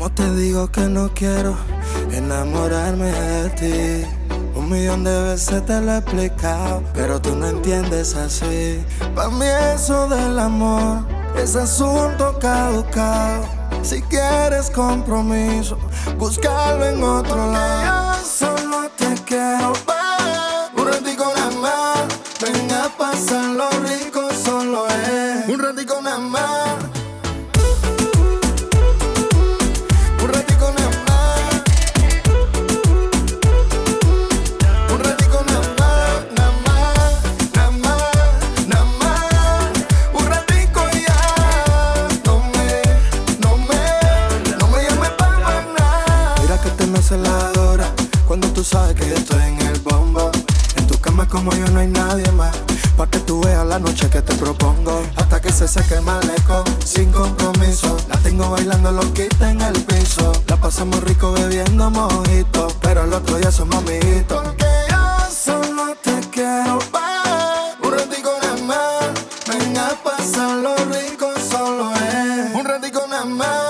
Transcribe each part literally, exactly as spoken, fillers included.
¿Cómo te digo que no quiero enamorarme de ti? Un millón de veces te lo he explicado, pero tú no entiendes así. Pa' mí eso del amor es asunto caducado. Si quieres compromiso, búscalo en otro lado. Yo solo te quiero pa' un ratico nada más. Venga a pasar lo rico, solo es un ratico nada más. Celadora, cuando tú sabes que yo estoy en el bombo. En tu cama como yo no hay nadie más, pa' que tú veas la noche que te propongo. Hasta que se seque el malecón, sin compromiso. La tengo bailando loquita en el piso. La pasamos rico bebiendo mojito, pero al otro día somos amiguitos. Porque yo solo te quiero pa' un ratico nada más. Venga a pasar lo rico, solo es un ratico nada más.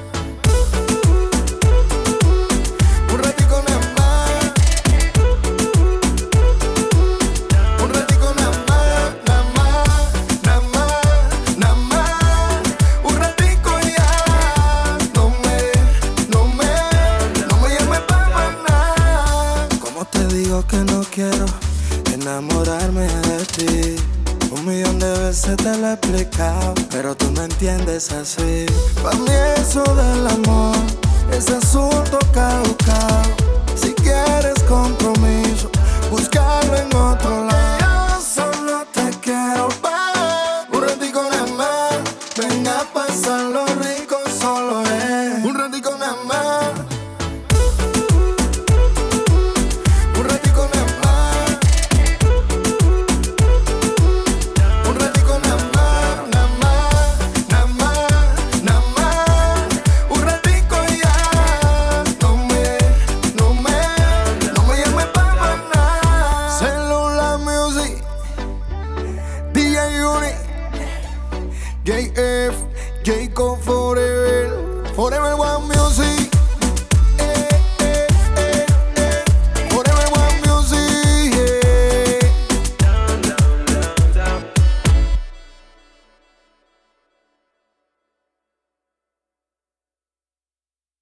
Que no quiero enamorarme de ti. Un millón de veces te lo he explicado, pero tú no entiendes así. Pa' mí eso del amor es asunto caducado. Si quieres compromiso, búscalo en otro lado. Yo solo te quiero pa' un ratico nada más. Venga a pasar lo rico, solo es un ratico nada más. J F, Jacob Forever, Forever.